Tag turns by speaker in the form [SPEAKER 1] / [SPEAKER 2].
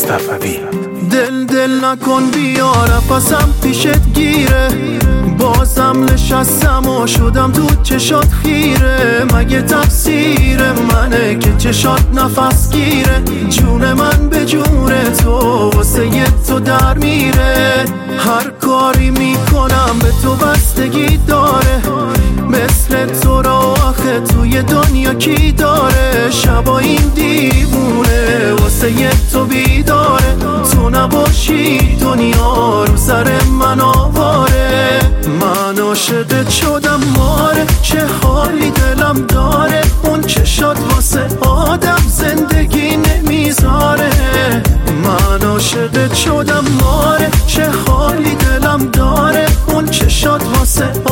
[SPEAKER 1] صفوی.
[SPEAKER 2] دل نکن بیارم پسم پیشت گیره، بازم نشستم و شدم تو چشات خیره. مگه تقصیر منه که چشات نفس گیره؟ جون من به جون تو واسه تو در میره. هر کاری میکنم به تو بستگی داره، مثل تو را آخه توی دنیا کی داره؟ شبا این دیوونه واسه تو بیداره، تو نباشی دنیا رو سر من آواره. من عاشقت شدم ماره، چه حالی دلم داره، اون چشات واسه آدم زندگی نمیذاره. من عاشقت شدم ماره، چه حالی دلم داره، اون چشات واسه